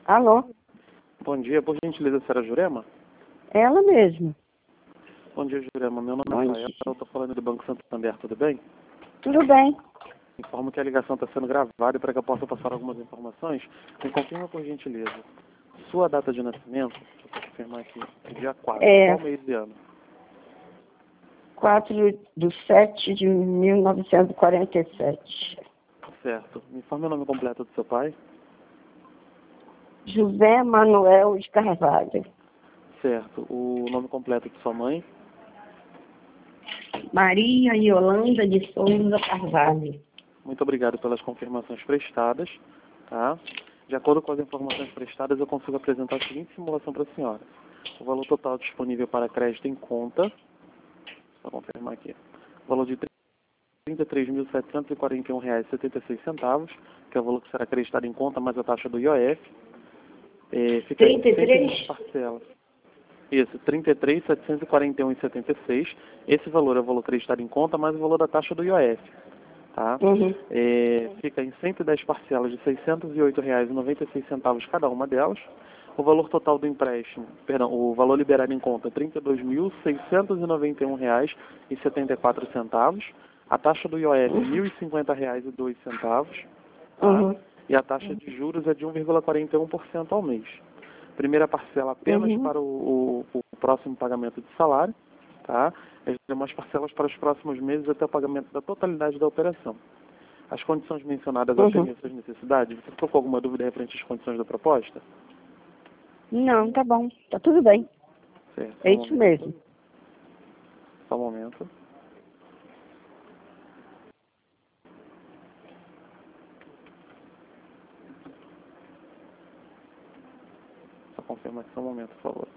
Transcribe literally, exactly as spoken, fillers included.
Alô? Bom dia, por gentileza, senhora Jurema? Ela mesma. Bom dia, Jurema. Meu nome Bom é dia. Rafael, eu estou falando do Banco Santander, tudo bem? Tudo bem. Informo que a ligação está sendo gravada e para que eu possa passar algumas informações, me confirma por gentileza. Sua data de nascimento, deixa eu confirmar aqui, é dia quatro, É. qual mês e ano? quatro de sete de mil novecentos e quarenta e sete. Certo. Me informe o nome completo do seu pai? José Manuel de Carvalho. Certo. O nome completo de sua mãe? Maria Yolanda de Souza Carvalho. Muito obrigado pelas confirmações prestadas, tá? De acordo com as informações prestadas, eu consigo apresentar a seguinte simulação para a senhora. O valor total disponível para crédito em conta, só confirmar aqui, o valor de trinta e três mil setecentos e quarenta e um reais e setenta e seis centavos, que é o valor que será acreditado em conta, mais a taxa do I O F, é, fica em trinta e cento e três? vinte parcelas. Isso, trinta e três mil setecentos e quarenta e um reais e setenta e seis. Esse valor é o valor acreditado em conta, mais o valor da taxa do I O F. Tá? Uhum. É, fica em cento e dez parcelas de seiscentos e oito reais e noventa e seis centavos cada uma delas. O valor total do empréstimo, perdão, o valor liberado em conta, trinta e dois mil seiscentos e noventa e um reais e setenta e quatro centavos. A taxa do I O F, mil e cinquenta reais e dois centavos. Tá? Uhum. E a taxa de juros é de um vírgula quarenta e um por cento ao mês. Primeira parcela apenas Uhum. para o, o, o próximo pagamento de salário, tá? As demais parcelas para os próximos meses até o pagamento da totalidade da operação. As condições mencionadas Uhum. atendem às suas necessidades? Você ficou com alguma dúvida referente às condições da proposta? Não, tá bom. Tá tudo bem. Certo, só É um isso momento. mesmo. Só um momento. Só confirma aqui só um momento, por favor.